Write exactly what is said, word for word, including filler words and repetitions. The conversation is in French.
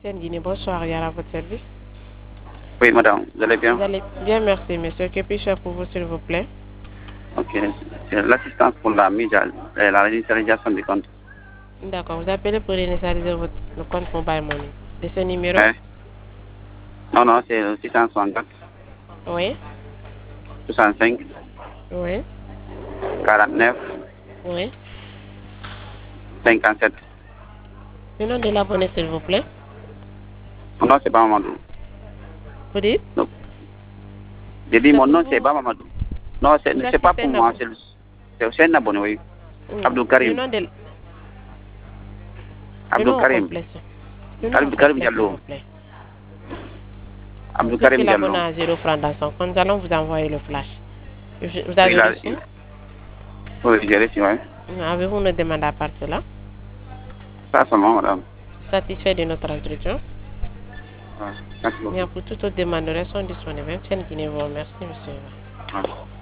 Tiens, Guinée, bonsoir, il y a à votre service. Oui, madame, vous allez bien? Vous allez bien, merci, monsieur. Que puis-je faire pour vous, s'il vous plaît? Ok, c'est l'assistance pour la mise à euh, la réinitialisation du compte. D'accord, vous appelez pour initialiser votre le compte mobile money. De ce numéro? Hein? Non, non, c'est le six cent soixante-quatre, Oui, soixante-cinq, oui, quarante-neuf, oui. cinquante-sept. Le nom de l'abonné, s'il vous plaît. Mon nom, c'est pas Mamadou. Vous dites? Donc, j'ai dit, C'est mon pour nom, c'est vous. pas Mamadou. Non, c'est Vous c'est pas assistez pour un moi, abonné. c'est le- c'est aussi un abonné, oui. Oui. Abdou Le Karim. nom de... Le Abdou nom au Karim. complet, s'il- Le nom au Karim, Karim complet, s'il Diallo. vous plaît. Abdou Puisqu'il Karim abonne Diallo. à zéro franc dans son compte, nous allons vous envoyer le flash. Je- Vous Il avez a, reçu? il, oui, j'ai reçu, oui. Avez-vous une demande à part cela? Ça, c'est moi, madame. Satisfait de notre entretien? Ouais. Merci beaucoup. Bien, pour toute autre demande, nous restons disponibles. Tiens, Guinée, vous remercie, monsieur. Ouais.